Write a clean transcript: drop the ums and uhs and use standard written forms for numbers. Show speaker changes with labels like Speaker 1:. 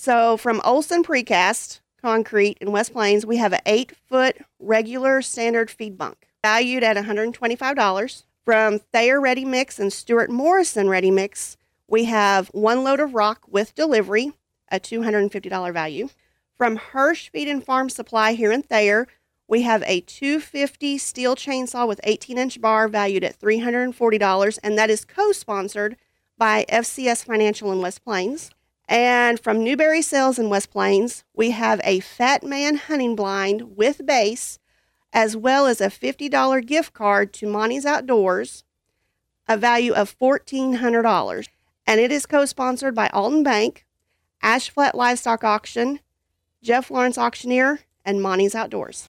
Speaker 1: So from Olson Precast Concrete in West Plains, we have an 8-foot regular standard feed bunk valued at $125. From Thayer Ready Mix and Stuart Morrison Ready Mix, we have 1 load of rock with delivery, a $250 value. From Hirsch Feed and Farm Supply here in Thayer, we have a 250 steel chainsaw with 18-inch bar valued at $340, and that is co-sponsored by FCS Financial in West Plains. And from Newberry Sales in West Plains, we have a Fat Man hunting blind with base, as well as a $50 gift card to Monty's Outdoors, a value of $1,400. And it is co-sponsored by Alton Bank, Ash Flat Livestock Auction, Jeff Lawrence Auctioneer, and Monty's Outdoors.